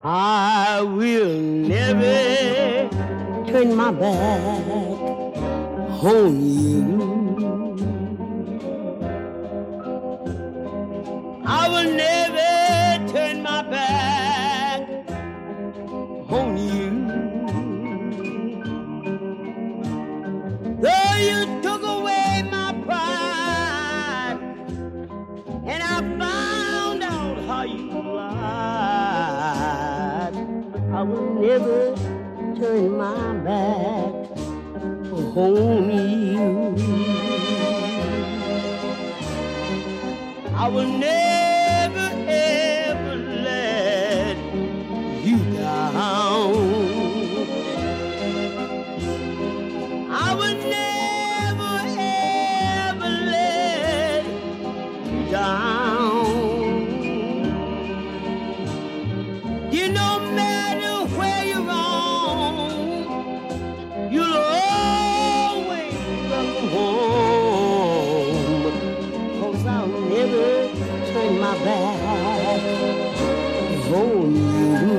I will never turn my back on you. I will never turn my back on you. Though you took away my pride and I found out how you lied, I will never turn my back on you. I will never ever let you down. I will never ever let you down. You no matter where you're wrong, you'll always come home. 'Cause I'll never turn my back on you.